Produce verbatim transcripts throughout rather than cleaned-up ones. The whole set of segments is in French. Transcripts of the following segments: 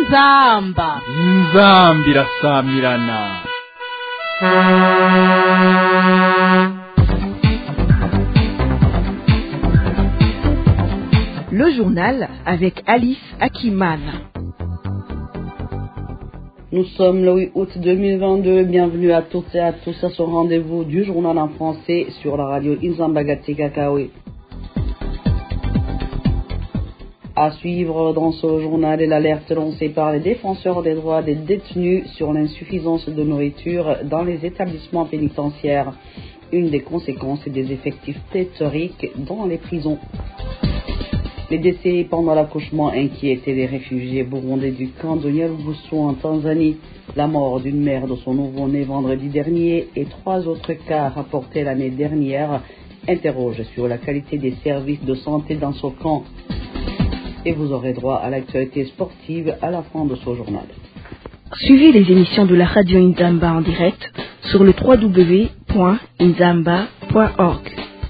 inzamba inzambi irasamirana. Le journal avec Alice Akiman. Nous sommes le huit août deux mille vingt-deux. Bienvenue à toutes et à tous à ce rendez-vous du journal en français sur la radio Inzamba Gatsigakawe. À suivre dans ce journal est l'alerte lancée par les défenseurs des droits des détenus sur l'insuffisance de nourriture dans les établissements pénitentiaires. Une des conséquences est des effectifs pléthoriques dans les prisons. Les décès pendant l'accouchement inquiétaient les réfugiés burundais du camp de Nyarugusu en Tanzanie. La mort d'une mère de son nouveau-né vendredi dernier et trois autres cas rapportés l'année dernière interrogent sur la qualité des services de santé dans ce camp. Et vous aurez droit à l'actualité sportive à la fin de ce journal. Suivez les émissions de la radio Inzamba en direct sur le w w w point inzamba point org.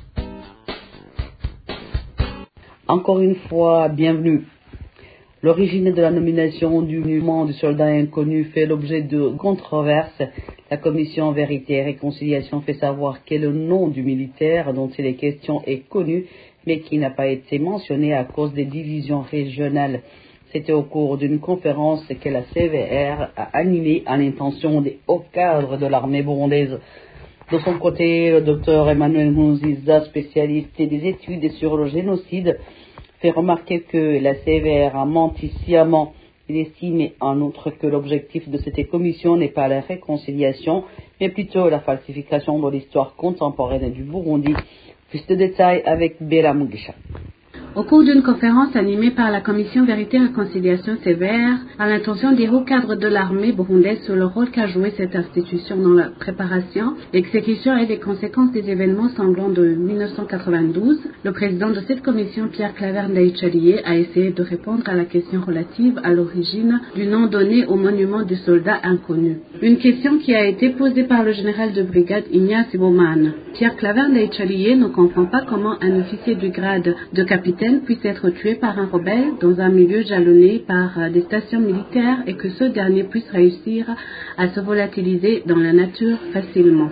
Encore une fois, bienvenue. L'origine de la nomination du monument du soldat inconnu fait l'objet de controverses. La commission Vérité et Réconciliation fait savoir que le nom du militaire dont il est question est connu, mais qui n'a pas été mentionné à cause des divisions régionales. C'était au cours d'une conférence que la C V R a animée à l'intention des hauts cadres de l'armée burundaise. De son côté, le docteur Emmanuel Nkurunziza, spécialiste des études sur le génocide, fait remarquer que la C V R a menti sciemment. Il estime en outre que l'objectif de cette commission n'est pas la réconciliation, mais plutôt la falsification de l'histoire contemporaine du Burundi. Plus de détails avec Béla Mugisha. Au cours d'une conférence animée par la commission Vérité et Réconciliation C V R, à l'intention des hauts cadres de l'armée burundaise sur le rôle qu'a joué cette institution dans la préparation, l'exécution et les conséquences des événements sanglants de mille neuf cent quatre-vingt-douze, le président de cette commission, Pierre Claver Ndayicariye, a essayé de répondre à la question relative à l'origine du nom donné au monument du soldat inconnu. Une question qui a été posée par le général de brigade Ignace Bomane. Pierre Claver Ndayicariye ne comprend pas comment un officier du grade de capitaine puisse être tué par un rebelle dans un milieu jalonné par des stations militaires et que ce dernier puisse réussir à se volatiliser dans la nature facilement.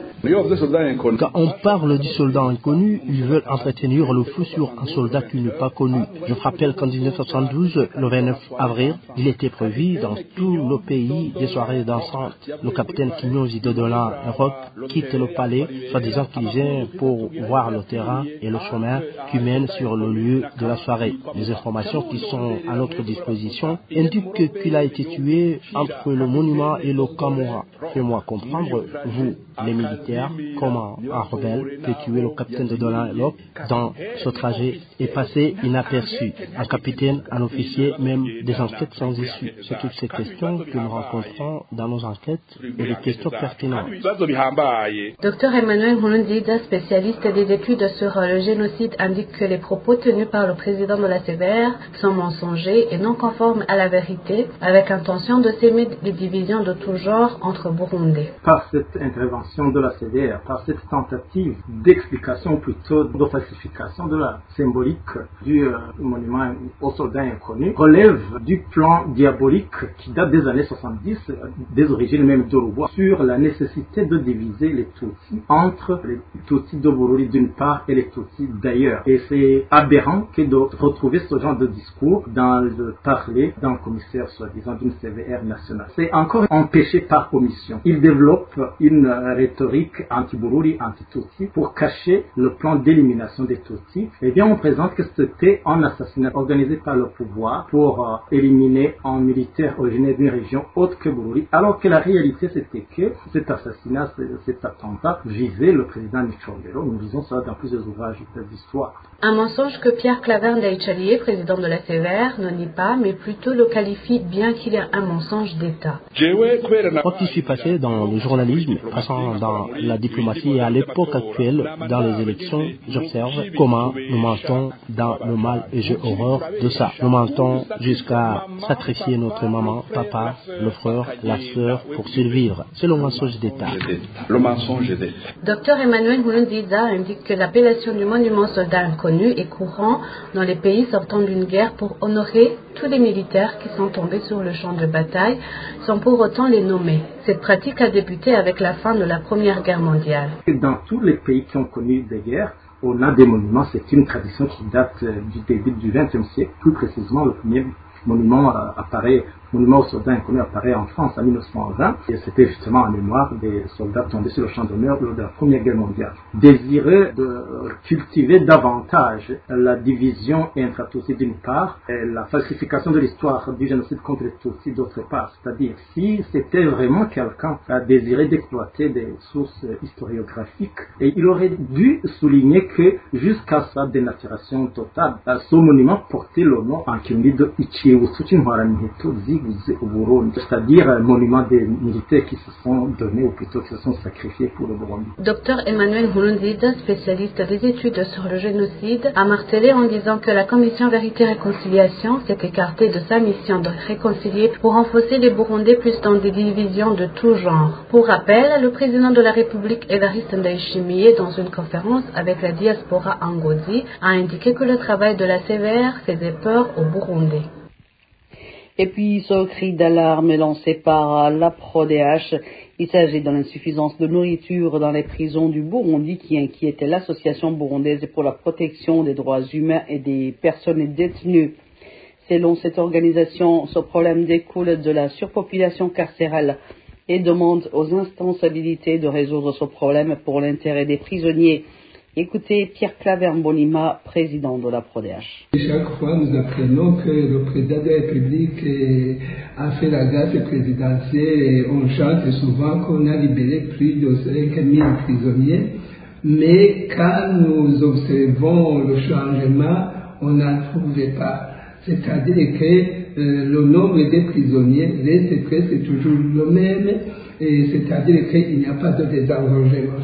Quand on parle du soldat inconnu, ils veulent entretenir le flou sur un soldat qui n'est pas connu. Je me rappelle qu'en dix-neuf cent soixante-douze, le vingt-neuf avril, il était prévu dans tout le pays des soirées dansantes. Le capitaine Kinyozi Dodona Europe quitte le palais, soi-disant qu'il vient pour voir le terrain et le chemin qui mène sur le lieu de la soirée. Les informations qui sont à notre disposition indiquent qu'il a été tué entre le monument et le Camorra. Fais-moi comprendre, vous, les militaires, comment un rebelle peut tuer le capitaine de Dolan Europe dans ce trajet et passer inaperçu. Un capitaine, un officier, même des enquêtes sans issue. C'est toutes ces questions que nous rencontrons dans nos enquêtes et des questions pertinentes. Docteur Emmanuel Nkurunziza, spécialiste des études sur le génocide, indique que les propos tenus par le président de la C V R sont mensongers et non conformes à la vérité, avec intention de s'aimer les divisions de tout genre entre Burundais. Par cette intervention de la C V R, par cette tentative d'explication, ou plutôt de falsification de la symbolique du euh, monument aux soldats inconnus, relève du plan diabolique qui date des années soixante-dix, des origines même d'Uruguay, sur la nécessité de diviser les Tutsis entre les Tutsis de Burundi d'une part et les Tutsis d'ailleurs. Et c'est aberrant que de retrouver ce genre de discours dans le parler d'un commissaire soi-disant d'une C V R nationale. C'est encore empêché par omission. Il développe une rhétorique anti-Bururi, anti-Tutsi pour cacher le plan d'élimination des Tutsis. Eh bien, on présente que c'était un assassinat organisé par le pouvoir pour euh, éliminer un militaire originaire d'une région autre que Bururi, alors que la réalité c'était que cet assassinat, cet attentat visait le président Micombero. Nous lisons ça dans plusieurs ouvrages d'histoire. Un mensonge que Pierre Claver Ndayicariye, président de la C V R, ne nie pas, mais plutôt le qualifie bien qu'il y ait un mensonge d'État. Quand je suis passé dans le journalisme, passant dans la diplomatie et à l'époque actuelle, dans les élections, j'observe comment nous mentons dans le mal et j'ai horreur de ça. Nous mentons jusqu'à sacrifier notre maman, papa, le frère, la sœur pour survivre. C'est le mensonge d'État. Le mensonge d'État. Docteur Emmanuel Nkurunziza indique que l'appellation du monument soldat inconnu est courant dans les pays sortant d'une guerre pour honorer tous les militaires qui sont tombés sur le champ de bataille sans pour autant les nommer. Cette pratique a débuté avec la fin de la Première Guerre mondiale. Dans tous les pays qui ont connu des guerres, on a des monuments. C'est une tradition qui date du début du vingtième siècle. Plus précisément, le premier monument euh, apparaît, monument aux soldats inconnus apparaît en France en mille neuf cent vingt, et c'était justement en mémoire des soldats tombés sur le champ d'honneur lors de la Première Guerre mondiale. Désiré de cultiver davantage la division intra-Tutsi d'une part, et la falsification de l'histoire du génocide contre les Tutsis d'autre part, c'est-à-dire si c'était vraiment quelqu'un qui a désiré d'exploiter des sources historiographiques, et il aurait dû souligner que jusqu'à sa dénaturation totale, ce monument portait le nom en Kirundi de Ichi c'est-à-dire un monument des militaires qui se sont donnés ou plutôt qui se sont sacrifiés pour le Burundi. Docteur Emmanuel Nkurunziza, spécialiste des études sur le génocide, a martelé en disant que la commission Vérité et Réconciliation s'est écartée de sa mission de réconcilier pour enfoncer les Burundais plus dans des divisions de tout genre. Pour rappel, le président de la République, Evariste Ndayishimiye, dans une conférence avec la diaspora Ngozi, a indiqué que le travail de la C V R faisait peur aux Burundais. Et puis, ce cri d'alarme lancé par la P R O D H, il s'agit de l'insuffisance de nourriture dans les prisons du Burundi qui inquiétait l'Association burundaise pour la protection des droits humains et des personnes détenues. Selon cette organisation, ce problème découle de la surpopulation carcérale et demande aux instances habilitées de résoudre ce problème pour l'intérêt des prisonniers. Écoutez Pierre Claver Mbonimpa, président de la P R O D H. Chaque fois, nous apprenons que le président de la République a fait la grâce présidentielle et on chante souvent qu'on a libéré plus de cinq mille prisonniers. Mais quand nous observons le changement, on n'en trouvait pas. C'est-à-dire que euh, le nombre de prisonniers reste presque toujours le même, et c'est-à-dire qu'il n'y a pas de désengorgement.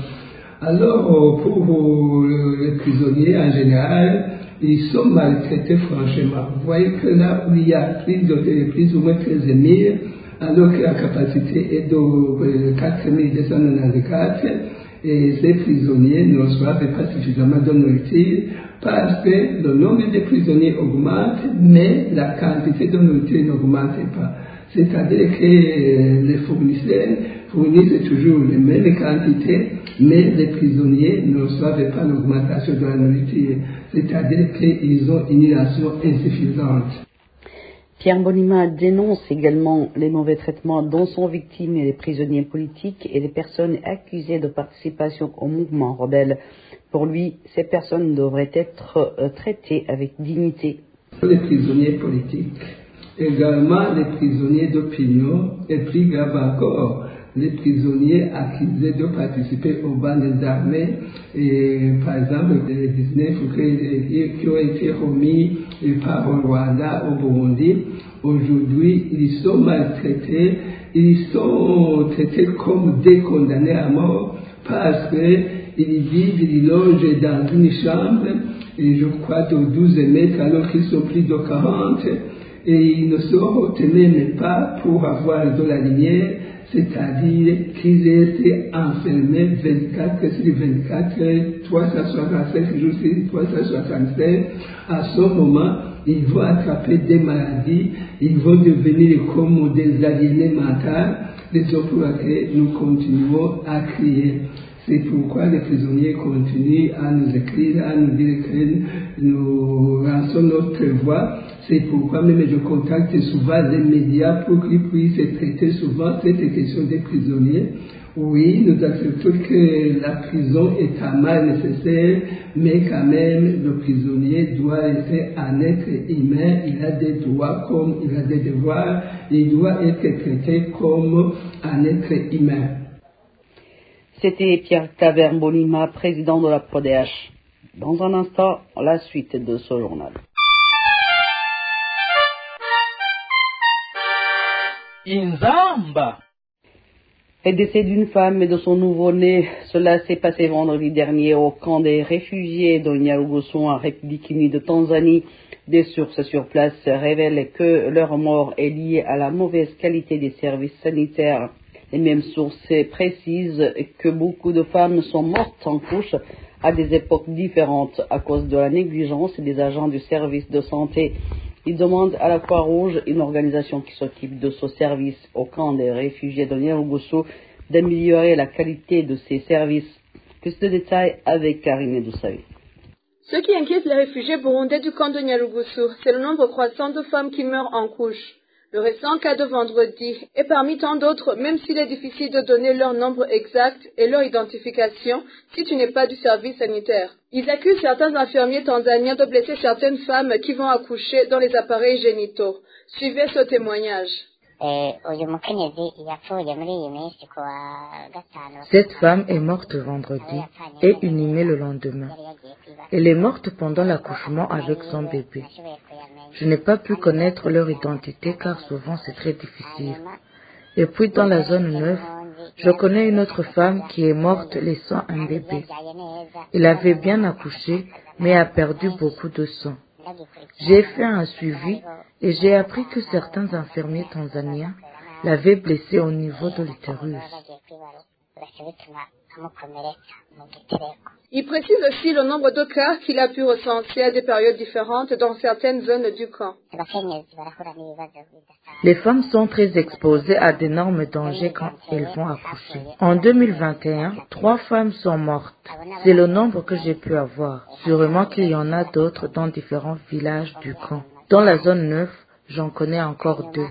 Alors, pour les prisonniers en général, ils sont maltraités franchement. Vous voyez que là où il y a plus de plus ou moins treize mille, alors que la capacité est de quatre mille deux cent quatre-vingt-quatorze, et ces prisonniers ne reçoivent pas suffisamment de nourriture parce que le nombre de prisonniers augmente, mais la quantité de nourriture n'augmente pas. C'est-à-dire que les fournisseurs fournissent toujours les mêmes quantités, mais les prisonniers ne reçoivent pas l'augmentation de la nourriture. C'est-à-dire qu'ils ont une ration insuffisante. Pierre Mbonimpa dénonce également les mauvais traitements dont sont victimes les prisonniers politiques et les personnes accusées de participation au mouvement rebelle. Pour lui, ces personnes devraient être traitées avec dignité. Les prisonniers politiques, également les prisonniers d'opinion, et plus grave encore, les prisonniers accusés de participer aux bandes armées, et par exemple les dix-neuf qui ont été remis par le Rwanda au Burundi, aujourd'hui ils sont maltraités, ils sont traités comme des condamnés à mort parce qu'ils vivent, ils logent dans une chambre, et je crois de douze mètres alors qu'ils sont plus de quarante, et ils ne sortent même pas pour avoir de la lumière. C'est-à-dire qu'ils étaient enfermés vingt-quatre sur vingt-quatre, trois cent soixante-cinq jours sur trois cent soixante-cinq. À ce moment, ils vont attraper des maladies, ils vont devenir comme des aliénés mentaux, des pour lesquels nous continuons à crier. C'est pourquoi les prisonniers continuent à nous écrire, à nous dire que nous lançons notre voix. C'est pourquoi même je contacte souvent les médias pour qu'ils puissent traiter souvent cette question des prisonniers. Oui, nous acceptons que la prison est un mal nécessaire, mais quand même le prisonnier doit être un être humain, il a des droits comme il a des devoirs, il doit être traité comme un être humain. C'était Pierre Claver Mbonimpa, président de la P R O D H. Dans un instant, la suite de ce journal. Inzamba. Le décès d'une femme et de son nouveau-né, cela s'est passé vendredi dernier au camp des réfugiés de Nyarugusu en République unie de Tanzanie. Des sources sur place révèlent que leur mort est liée à la mauvaise qualité des services sanitaires. Les mêmes sources précisent que beaucoup de femmes sont mortes en couche à des époques différentes à cause de la négligence des agents du service de santé. Ils demandent à la Croix-Rouge, une organisation qui s'occupe de ce service au camp des réfugiés de Nyarugusu, d'améliorer la qualité de ces services. Plus de détails avec Karine Doussavi. Ce qui inquiète les réfugiés burundais du camp de Nyarugusu, c'est le nombre croissant de femmes qui meurent en couche. Le récent cas de vendredi est parmi tant d'autres, même s'il est difficile de donner leur nombre exact et leur identification si tu n'es pas du service sanitaire. Ils accusent certains infirmiers tanzaniens de blesser certaines femmes qui vont accoucher dans les appareils génitaux. Suivez ce témoignage. Cette femme est morte vendredi et inhumée le lendemain. Elle est morte pendant l'accouchement avec son bébé. Je n'ai pas pu connaître leur identité car souvent c'est très difficile. Et puis dans la zone neuf, je connais une autre femme qui est morte laissant un bébé. Elle avait bien accouché mais a perdu beaucoup de sang. J'ai fait un suivi et j'ai appris que certains infirmiers tanzaniens l'avaient blessé au niveau de l'utérus. Il précise aussi le nombre de cas qu'il a pu recenser à des périodes différentes dans certaines zones du camp. Les femmes sont très exposées à d'énormes dangers quand elles vont accoucher. En deux mille vingt et un, trois femmes sont mortes. C'est le nombre que j'ai pu avoir. Sûrement qu'il y en a d'autres dans différents villages du camp. Dans la zone neuf, j'en connais encore deux.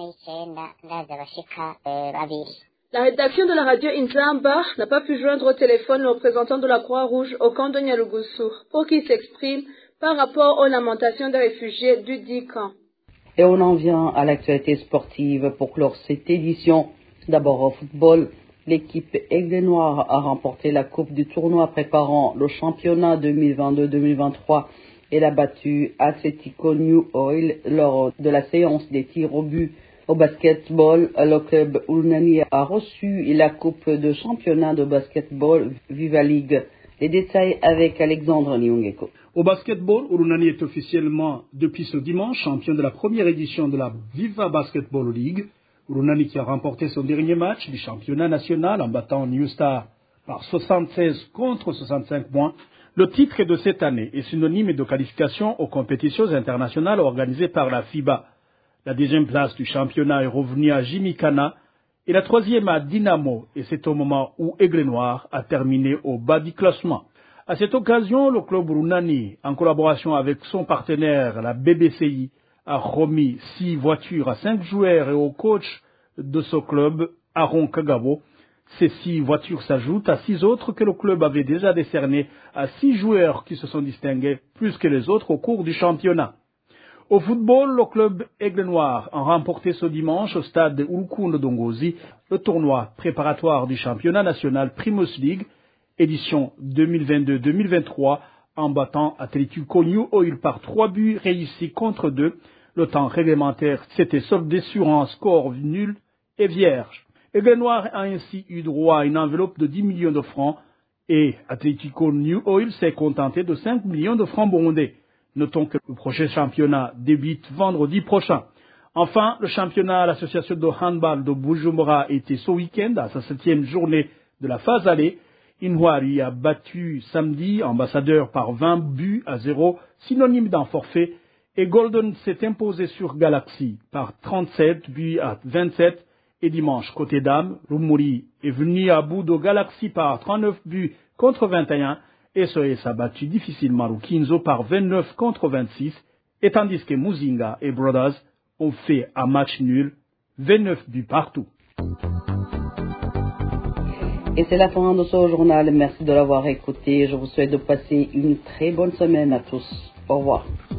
La rédaction de la radio Inzamba n'a pas pu joindre au téléphone le représentant de la Croix-Rouge au camp de Nyarugusu pour qu'il s'exprime par rapport aux lamentations des réfugiés du dit camp. Et on en vient à l'actualité sportive pour clore cette édition. D'abord au football, l'équipe Aigle Noir a remporté la coupe du tournoi préparant le championnat deux mille vingt-deux deux mille vingt-trois. Elle a battu Atletico New Oil lors de la séance des tirs au but. Au basketball, le club Urunani a reçu la coupe de championnat de basketball Viva League. Les détails avec Alexandre Nyongeko. Au basketball, Urunani est officiellement, depuis ce dimanche, champion de la première édition de la Viva Basketball League. Urunani qui a remporté son dernier match du championnat national en battant New Star par soixante-seize contre soixante-cinq points. Le titre de cette année est synonyme de qualification aux compétitions internationales organisées par la FIBA. La deuxième place du championnat est revenue à Jimikana et la troisième à Dynamo, et c'est au moment où Aigle Noir a terminé au bas du classement. À cette occasion, le club Urunani, en collaboration avec son partenaire, la B B C I, a remis six voitures à cinq joueurs et au coach de ce club, Aaron Kagabo. Ces six voitures s'ajoutent à six autres que le club avait déjà décernées à six joueurs qui se sont distingués plus que les autres au cours du championnat. Au football, le club Aigle Noir a remporté ce dimanche au stade Urukundo Dongozi le tournoi préparatoire du championnat national Primus League, édition deux mille vingt-deux deux mille vingt-trois, en battant Atletico New Oil par trois buts réussis contre deux. Le temps réglementaire s'était soldé sur un score nul et vierge. Aigle Noir a ainsi eu droit à une enveloppe de dix millions de francs et Atletico New Oil s'est contenté de cinq millions de francs burundais. Notons que le prochain championnat débute vendredi prochain. Enfin, le championnat à l'association de handball de Bujumbura était ce week-end à sa septième journée de la phase allée. Inwari a battu samedi Ambassadeur par vingt buts à zéro, synonyme d'un forfait, et Golden s'est imposé sur Galaxy par trente-sept buts à vingt-sept. Et dimanche, côté dames, Rumuri est venu à bout de Galaxy par trente-neuf buts contre vingt et un. S O S a battu difficilement Rukinzo par vingt-neuf contre vingt-six, et tandis que Muzinga et Brothers ont fait un match nul, vingt-neuf buts partout. Et c'est la fin de ce journal. Merci de l'avoir écouté. Je vous souhaite de passer une très bonne semaine à tous. Au revoir.